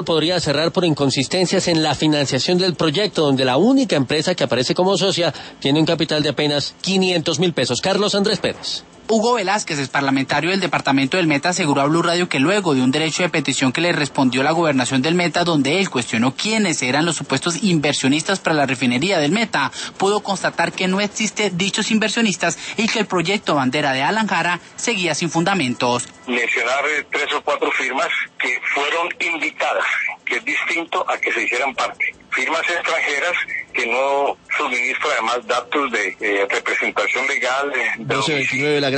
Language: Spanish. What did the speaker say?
podría cerrar por inconsistencias en la financiación del proyecto, donde la única empresa que aparece como socia tiene un capital de apenas 500.000 pesos. Carlos Andrés Pérez. Hugo Velázquez, es parlamentario del departamento del Meta, aseguró a Blue Radio que luego de un derecho de petición que le respondió la gobernación del Meta, donde él cuestionó quiénes eran los supuestos inversionistas para la refinería del Meta, pudo constatar que no existe dichos inversionistas y que el proyecto bandera de Alan Jara seguía sin fundamentos. Mencionar 3 o 4 firmas que fueron invitadas, que es distinto a que se hicieran parte. Firmas extranjeras que no suministran además datos de representación legal. 1229 de la